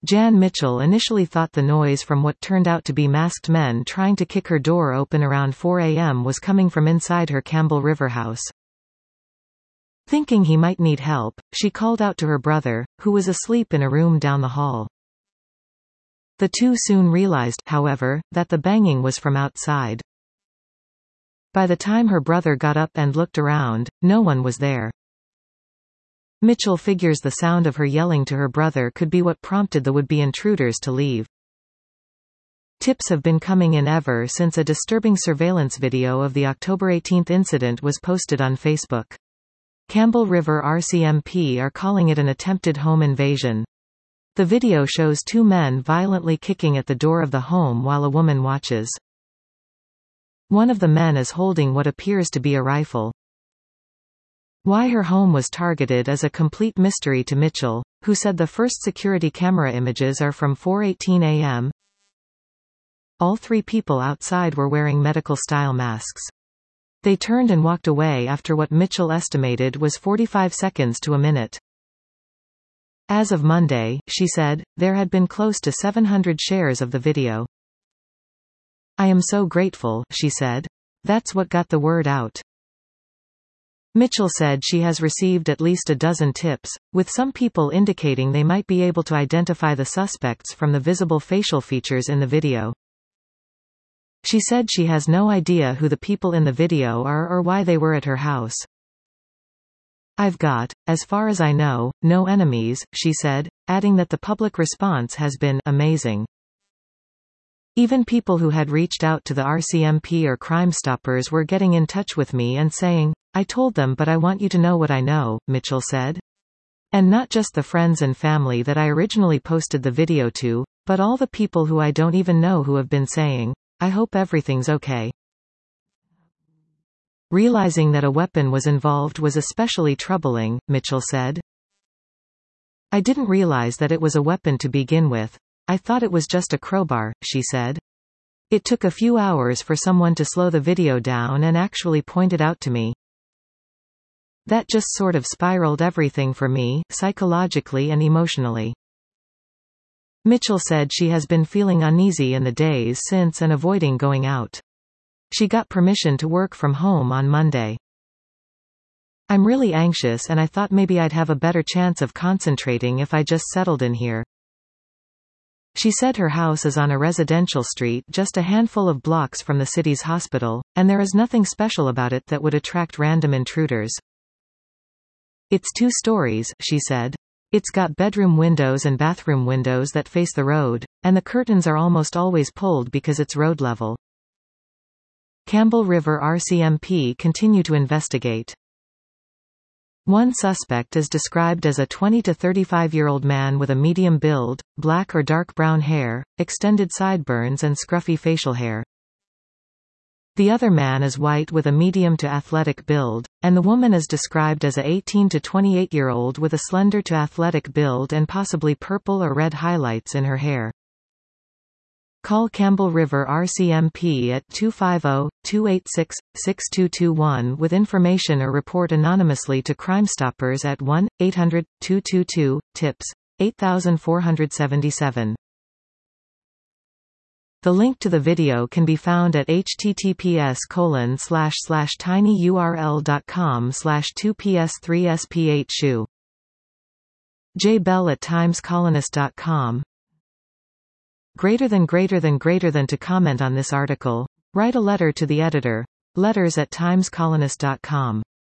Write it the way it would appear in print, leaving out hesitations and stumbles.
Jan Mitchell initially thought the noise from what turned out to be masked men trying to kick her door open around 4 a.m. was coming from inside her Campbell River house. Thinking he might need help, she called out to her brother, who was asleep in a room down the hall. The two soon realized, however, that the banging was from outside. By the time her brother got up and looked around, no one was there. Mitchell figures the sound of her yelling to her brother could be what prompted the would-be intruders to leave. Tips have been coming in ever since a disturbing surveillance video of the October 18 incident was posted on Facebook. Campbell River RCMP are calling it an attempted home invasion. The video shows two men violently kicking at the door of the home while a woman watches. One of the men is holding what appears to be a rifle. Why her home was targeted is a complete mystery to Mitchell, who said the first security camera images are from 4:18 a.m. All three people outside were wearing medical-style masks. They turned and walked away after what Mitchell estimated was 45 seconds to a minute. As of Monday, she said, there had been close to 700 shares of the video. "I am so grateful," she said. "That's what got the word out." Mitchell said she has received at least a dozen tips, with some people indicating they might be able to identify the suspects from the visible facial features in the video. She said she has no idea who the people in the video are or why they were at her house. "I've got, as far as I know, no enemies," she said, adding that the public response has been amazing. Even people who had reached out to the RCMP or Crime Stoppers were getting in touch with me and saying, "I told them, but I want you to know what I know," Mitchell said. And not just the friends and family that I originally posted the video to, but all the people who I don't even know who have been saying, "I hope everything's okay." Realizing that a weapon was involved was especially troubling, Mitchell said. "I didn't realize that it was a weapon to begin with. I thought it was just a crowbar," she said. "It took a few hours for someone to slow the video down and actually point it out to me. That just sort of spiraled everything for me, psychologically and emotionally." Mitchell said she has been feeling uneasy in the days since and avoiding going out. She got permission to work from home on Monday. "I'm really anxious and I thought maybe I'd have a better chance of concentrating if I just settled in here." She said her house is on a residential street just a handful of blocks from the city's hospital, and there is nothing special about it that would attract random intruders. "It's 2 stories," she said. "It's got bedroom windows and bathroom windows that face the road, and the curtains are almost always pulled because it's road level." Campbell River RCMP continue to investigate. One suspect is described as a 20 to 35-year-old man with a medium build, black or dark brown hair, extended sideburns and scruffy facial hair. The other man is white with a medium to athletic build, and the woman is described as a 18 to 28-year-old with a slender to athletic build and possibly purple or red highlights in her hair. Call Campbell River RCMP at 250-286-6221 with information or report anonymously to Crime Stoppers at 1-800-222-TIPS, 8477. The link to the video can be found at https://tinyurl.com/2ps3sphu. J. Bell at timescolonist.com. Greater than to comment on this article. Write a letter to the editor. letters@timescolonist.com.